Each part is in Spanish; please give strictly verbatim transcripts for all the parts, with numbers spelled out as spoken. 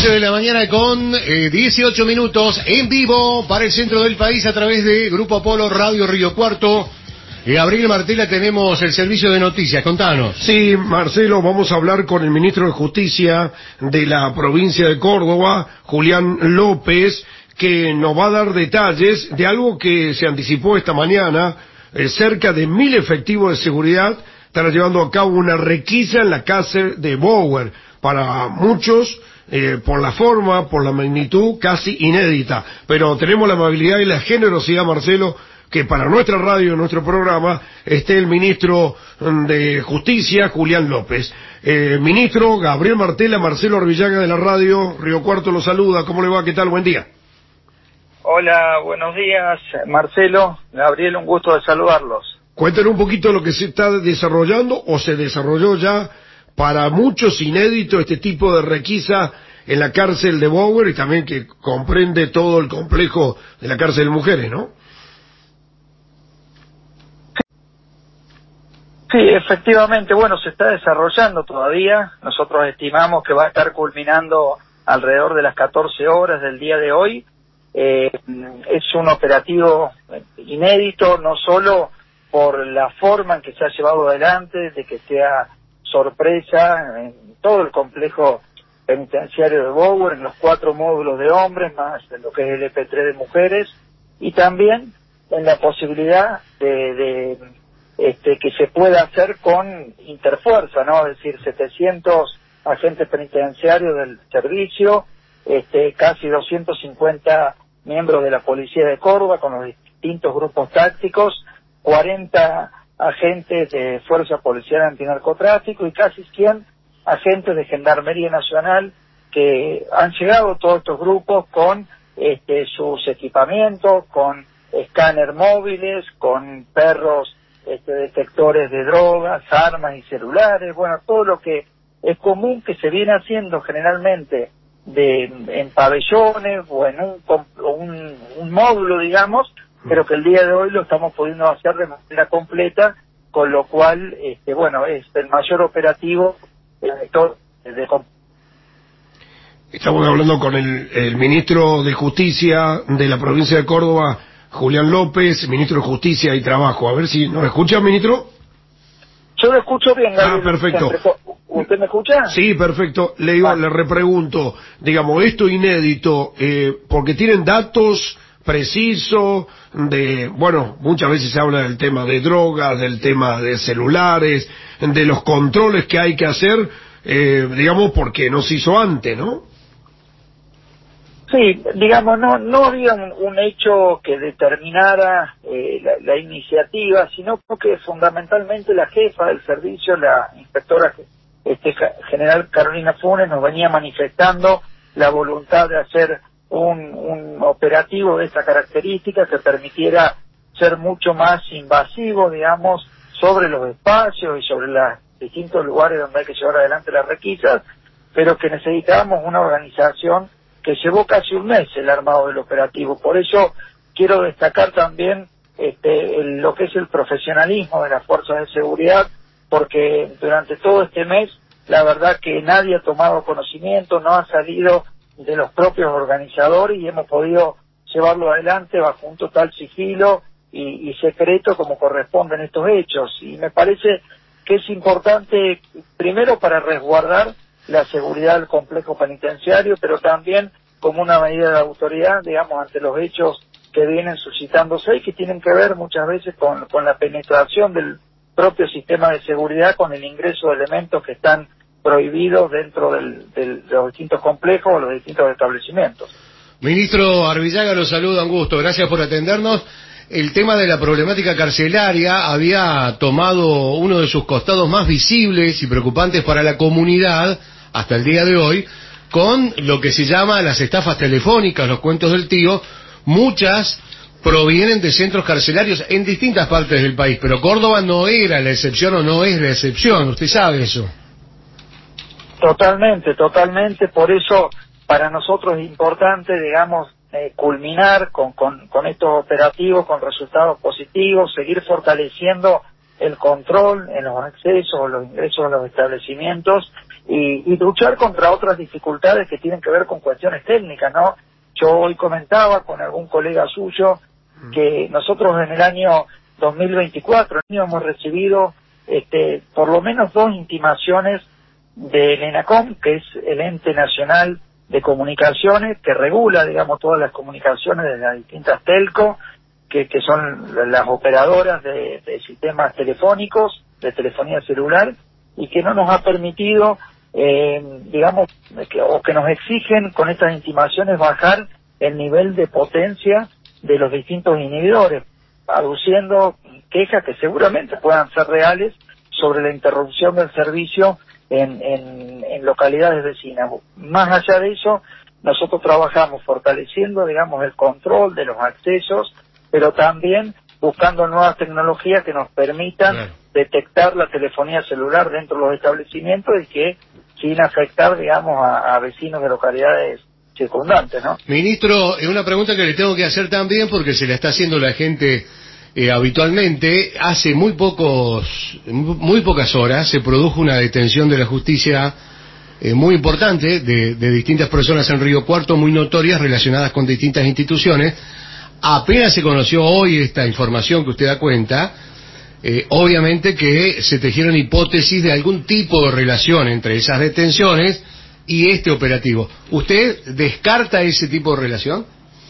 once de la mañana con eh, dieciocho minutos en vivo para el centro del país a través de Grupo Apolo Radio Río Cuarto. Eh, Gabriel Martela, tenemos el servicio de noticias, contanos. Sí, Marcelo, vamos a hablar con el ministro de Justicia de la provincia de Córdoba, Julián López, que nos va a dar detalles de algo que se anticipó esta mañana. Eh, cerca de mil efectivos de seguridad estarán llevando a cabo una requisa en la cárcel de Bower. Para muchos, eh, por la forma, por la magnitud, casi inédita. Pero tenemos la amabilidad y la generosidad, Marcelo, que para nuestra radio, nuestro programa, esté el ministro de Justicia, Julián López. Eh, ministro Gabriel Martela, Marcelo Arvillaga de la radio, Río Cuarto lo saluda. ¿Cómo le va? ¿Qué tal? Buen día. Hola, buenos días, Marcelo. Gabriel, un gusto de saludarlos. Cuéntenos un poquito lo que se está desarrollando o se desarrolló ya, para muchos inédito, este tipo de requisa en la cárcel de Bower y también que comprende todo el complejo de la cárcel de mujeres, ¿no? Sí, efectivamente, bueno, se está desarrollando todavía. Nosotros estimamos que va a estar culminando alrededor de las catorce horas del día de hoy. Eh, es un operativo inédito, no solo por la forma en que se ha llevado adelante, de que sea sorpresa en todo el complejo penitenciario de Bower, en los cuatro módulos de hombres, más en lo que es el E P tres de mujeres, y también en la posibilidad de... de Este, que se pueda hacer con interfuerza, ¿no? Es decir, setecientos agentes penitenciarios del servicio, este, casi doscientos cincuenta miembros de la Policía de Córdoba con los distintos grupos tácticos, cuarenta agentes de Fuerza Policial Antinarcotráfico y casi cien agentes de Gendarmería Nacional que han llegado todos estos grupos con este, sus equipamientos, con escáner móviles, con perros Este, detectores de drogas, armas y celulares, bueno, todo lo que es común que se viene haciendo generalmente de en pabellones o en un, un, un módulo, digamos, pero que el día de hoy lo estamos pudiendo hacer de manera completa, con lo cual, este, bueno, es el mayor operativo de, de... Estamos hablando con el, el ministro de Justicia de la provincia de Córdoba, Julián López, ministro de Justicia y Trabajo. A ver si nos escucha, ministro. Yo lo escucho bien, Gabriel. Ah, perfecto. ¿Usted me escucha? Sí, perfecto. Le digo, ah. le repregunto, digamos, esto inédito, eh, porque tienen datos precisos de, bueno, muchas veces se habla del tema de drogas, del tema de celulares, de los controles que hay que hacer, eh, digamos, porque no se hizo antes, ¿no? Sí, digamos, no no había un, un hecho que determinara eh, la, la iniciativa, sino que fundamentalmente la jefa del servicio, la inspectora este, general Carolina Funes, nos venía manifestando la voluntad de hacer un, un operativo de esta característica que permitiera ser mucho más invasivo, digamos, sobre los espacios y sobre los distintos lugares donde hay que llevar adelante las requisas, pero que necesitábamos una organización que llevó casi un mes el armado del operativo. Por eso quiero destacar también este, el, lo que es el profesionalismo de las fuerzas de seguridad, porque durante todo este mes, la verdad que nadie ha tomado conocimiento, no ha salido de los propios organizadores y hemos podido llevarlo adelante bajo un total sigilo y, y secreto como corresponden estos hechos. Y me parece que es importante, primero para resguardar la seguridad del complejo penitenciario, pero también como una medida de autoridad, digamos, ante los hechos que vienen suscitándose y que tienen que ver muchas veces con, con la penetración del propio sistema de seguridad, con el ingreso de elementos que están prohibidos dentro del, del, de los distintos complejos o los distintos establecimientos. Ministro Arvillaga, lo saluda, un gusto, gracias por atendernos. El tema de la problemática carcelaria había tomado uno de sus costados más visibles y preocupantes para la comunidad hasta el día de hoy, con lo que se llama las estafas telefónicas, los cuentos del tío. Muchas provienen de centros carcelarios en distintas partes del país, pero Córdoba no era la excepción o no es la excepción, usted sabe eso. Totalmente, totalmente, por eso para nosotros es importante, digamos, eh, culminar con, con, con estos operativos, con resultados positivos, seguir fortaleciendo el control en los accesos o los ingresos a los establecimientos y, y luchar contra otras dificultades que tienen que ver con cuestiones técnicas, ¿no? Yo hoy comentaba con algún colega suyo que nosotros en el año dos mil veinticuatro hemos recibido este, por lo menos dos intimaciones del ENACOM, que es el ente nacional de comunicaciones que regula, digamos, todas las comunicaciones de las distintas telco, que, que son las operadoras de, de sistemas telefónicos, de telefonía celular, y que no nos ha permitido, eh, digamos, que, o que nos exigen con estas intimaciones bajar el nivel de potencia de los distintos inhibidores, aduciendo quejas que seguramente puedan ser reales sobre la interrupción del servicio en, en, en localidades vecinas. Más allá de eso, nosotros trabajamos fortaleciendo, digamos, el control de los accesos, pero también buscando nuevas tecnologías que nos permitan claro. detectar la telefonía celular dentro de los establecimientos y que sin afectar, digamos, a, a vecinos de localidades circundantes, ¿no? Ministro, una pregunta que le tengo que hacer también, porque se la está haciendo la gente eh, habitualmente. Hace muy pocos, muy pocas horas se produjo una detención de la justicia eh, muy importante de, de distintas personas en Río Cuarto, muy notorias, relacionadas con distintas instituciones. Apenas se conoció hoy esta información que usted da cuenta, eh, obviamente que se tejieron hipótesis de algún tipo de relación entre esas detenciones y este operativo. ¿Usted descarta ese tipo de relación?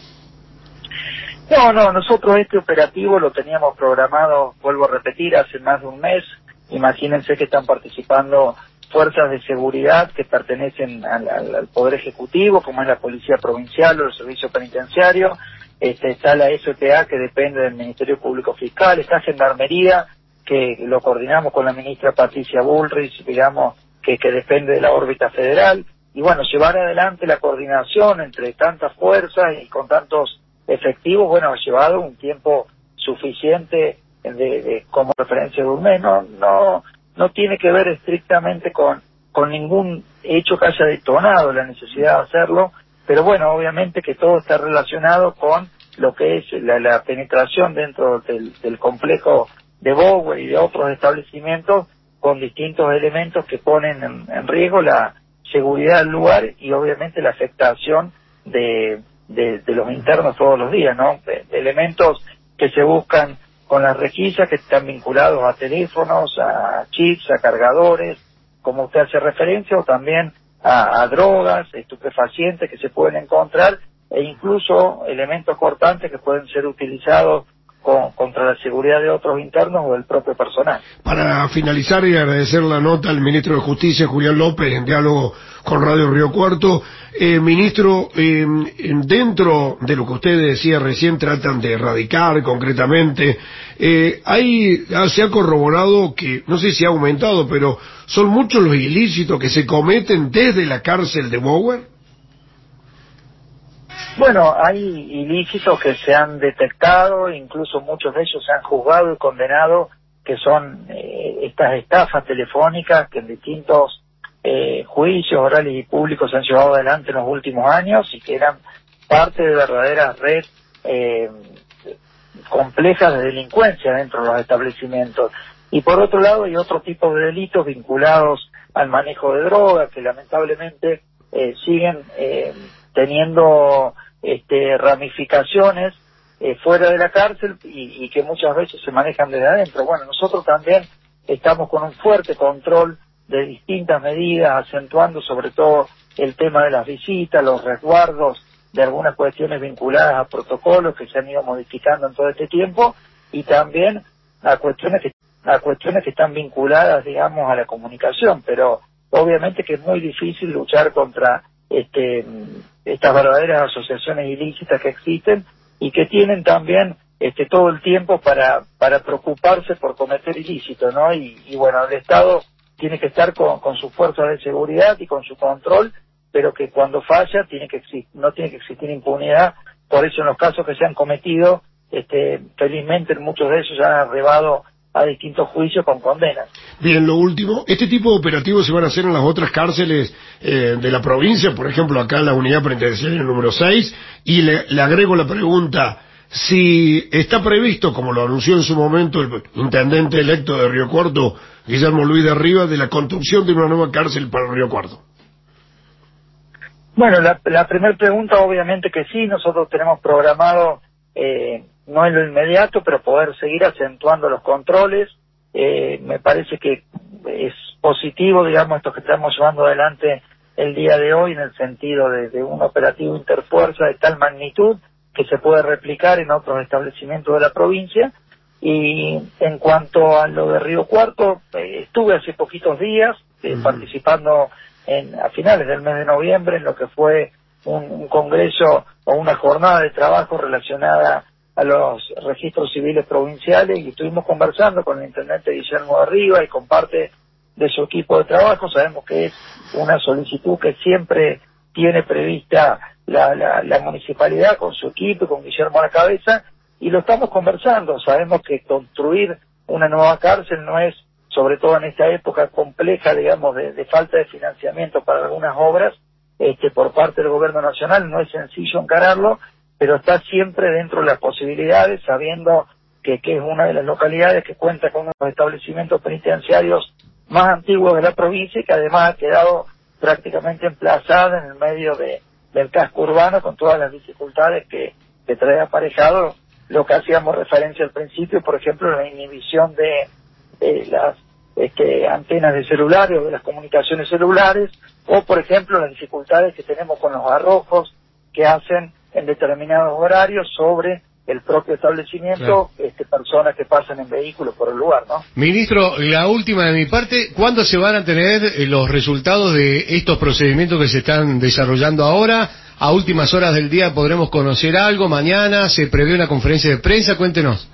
No, no, nosotros este operativo lo teníamos programado, vuelvo a repetir, hace más de un mes. Imagínense que están participando fuerzas de seguridad que pertenecen al, al, al Poder Ejecutivo, como es la Policía Provincial o el Servicio Penitenciario. Este, está la S P A, que depende del Ministerio Público Fiscal, está Gendarmería, que lo coordinamos con la ministra Patricia Bullrich, digamos, que, que depende de la órbita federal, y bueno, llevar adelante la coordinación entre tantas fuerzas y con tantos efectivos, bueno, ha llevado un tiempo suficiente de, de como referencia de un mes. No, no, no tiene que ver estrictamente con, con ningún hecho que haya detonado la necesidad de hacerlo, pero bueno, obviamente que todo está relacionado con lo que es la, la penetración dentro del, del complejo de Bower y de otros establecimientos con distintos elementos que ponen en, en riesgo la seguridad del lugar y obviamente la afectación de, de, de los internos todos los días, ¿no? De, de elementos que se buscan con las requisas que están vinculados a teléfonos, a chips, a cargadores, como usted hace referencia, o también a, a drogas, estupefacientes que se pueden encontrar, e incluso elementos cortantes que pueden ser utilizados con, contra la seguridad de otros internos o del propio personal. Para finalizar y agradecer la nota al ministro de Justicia, Julián López, en diálogo con Radio Río Cuarto. Eh, ministro, eh, dentro de lo que usted decía recién, tratan de erradicar concretamente, eh, hay, se ha corroborado que, no sé si ha aumentado, pero son muchos los ilícitos que se cometen desde la cárcel de Bower. Bueno, hay ilícitos que se han detectado, incluso muchos de ellos se han juzgado y condenado, que son eh, estas estafas telefónicas que en distintos eh, juicios orales y públicos se han llevado adelante en los últimos años y que eran parte de verdaderas redes eh, complejas de delincuencia dentro de los establecimientos. Y por otro lado hay otro tipo de delitos vinculados al manejo de drogas que lamentablemente eh, siguen eh, teniendo este, ramificaciones eh, fuera de la cárcel y, y que muchas veces se manejan desde adentro. Bueno, nosotros también estamos con un fuerte control de distintas medidas, acentuando sobre todo el tema de las visitas, los resguardos de algunas cuestiones vinculadas a protocolos que se han ido modificando en todo este tiempo y también a cuestiones que, a cuestiones que están vinculadas, digamos, a la comunicación, pero obviamente que es muy difícil luchar contra este estas verdaderas asociaciones ilícitas que existen y que tienen también este todo el tiempo para para preocuparse por cometer ilícitos, ¿no? Y, y bueno, el Estado tiene que estar con, con sus fuerzas de seguridad y con su control, pero que cuando falla tiene que existir, no tiene que existir impunidad. Por eso en los casos que se han cometido, este felizmente muchos de ellos ya han arribado a distintos juicios con condenas. Bien, lo último, ¿este tipo de operativos se van a hacer en las otras cárceles eh, de la provincia? Por ejemplo, acá en la unidad penitenciaria número seis, y le, le agrego la pregunta, si está previsto, como lo anunció en su momento el intendente electo de Río Cuarto, Guillermo Luis de Rivas, de la construcción de una nueva cárcel para Río Cuarto. Bueno, la, la primera pregunta obviamente que sí, nosotros tenemos programado, eh, no en lo inmediato, pero poder seguir acentuando los controles. Eh, me parece que es positivo, digamos, esto que estamos llevando adelante el día de hoy en el sentido de, de un operativo interfuerza de tal magnitud que se puede replicar en otros establecimientos de la provincia. Y en cuanto a lo de Río Cuarto, eh, estuve hace poquitos días eh, uh-huh. participando en, a finales del mes de noviembre en lo que fue un, un congreso o una jornada de trabajo relacionada a los registros civiles provinciales, y estuvimos conversando con el intendente Guillermo de Rivas y con parte de su equipo de trabajo. Sabemos que es una solicitud que siempre tiene prevista la, la, la municipalidad con su equipo y con Guillermo a la cabeza, y lo estamos conversando. Sabemos que construir una nueva cárcel no es, sobre todo en esta época compleja, digamos, de, de falta de financiamiento para algunas obras este, por parte del gobierno nacional, no es sencillo encararlo, pero está siempre dentro de las posibilidades, sabiendo que, que es una de las localidades que cuenta con uno de los establecimientos penitenciarios más antiguos de la provincia y que además ha quedado prácticamente emplazada en el medio de, del casco urbano, con todas las dificultades que, que trae aparejado lo que hacíamos referencia al principio, por ejemplo, la inhibición de, de las este, antenas de celulares o de las comunicaciones celulares, o por ejemplo las dificultades que tenemos con los arrojos que hacen en determinados horarios sobre el propio establecimiento, claro. este, personas que pasan en vehículos por el lugar, ¿no? Ministro, la última de mi parte, ¿cuándo se van a tener los resultados de estos procedimientos que se están desarrollando ahora? A últimas horas del día podremos conocer algo, mañana se prevé una conferencia de prensa, cuéntenos.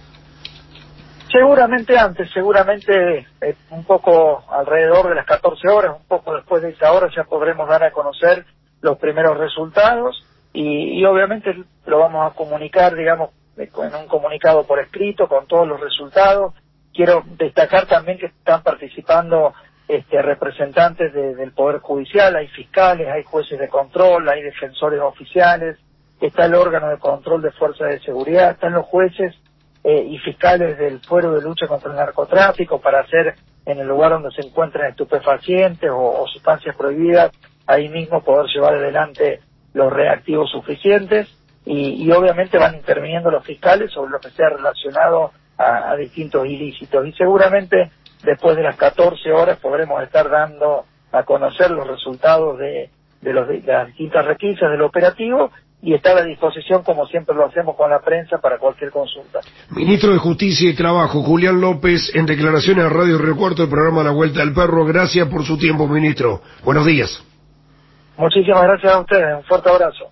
Seguramente antes, seguramente eh, un poco alrededor de las catorce horas, un poco después de esa hora ya podremos dar a conocer los primeros resultados. Y, y obviamente lo vamos a comunicar, digamos, en un comunicado por escrito con todos los resultados. Quiero destacar también que están participando este, representantes de, del Poder Judicial, hay fiscales, hay jueces de control, hay defensores oficiales, está el órgano de control de fuerzas de seguridad, están los jueces eh, y fiscales del Fuero de Lucha contra el Narcotráfico para hacer en el lugar donde se encuentran estupefacientes o, o sustancias prohibidas, ahí mismo poder llevar adelante los reactivos suficientes, y, y obviamente van interviniendo los fiscales sobre lo que sea relacionado a, a distintos ilícitos, y seguramente después de las catorce horas podremos estar dando a conocer los resultados de, de, los, de las distintas requisas del operativo, y estar a disposición, como siempre lo hacemos con la prensa, para cualquier consulta. Ministro de Justicia y Trabajo, Julián López, en declaraciones a Radio Río Cuarto, el programa La Vuelta del Perro. Gracias por su tiempo, ministro. Buenos días. Muchísimas gracias a ustedes, un fuerte abrazo.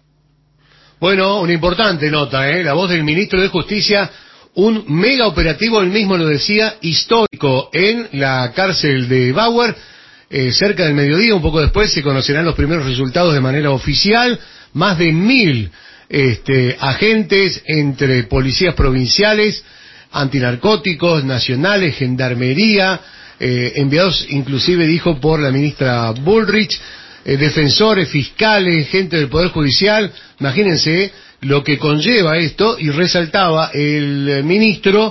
Bueno, una importante nota, ¿eh? La voz del ministro de Justicia, un mega operativo, él mismo lo decía, histórico en la cárcel de Bauer, eh, cerca del mediodía, un poco después se conocerán los primeros resultados de manera oficial, más de mil este, agentes entre policías provinciales, antinarcóticos, nacionales, gendarmería, eh, enviados inclusive, dijo, por la ministra Bullrich, Eh, defensores, fiscales, gente del Poder Judicial. Imagínense lo que conlleva esto, y resaltaba el ministro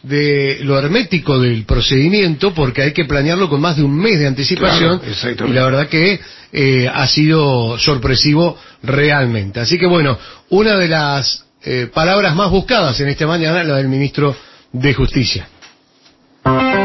de lo hermético del procedimiento, porque hay que planearlo con más de un mes de anticipación, claro, y la verdad que eh, ha sido sorpresivo realmente. Así que bueno, una de las eh, palabras más buscadas en esta mañana, la del ministro de Justicia.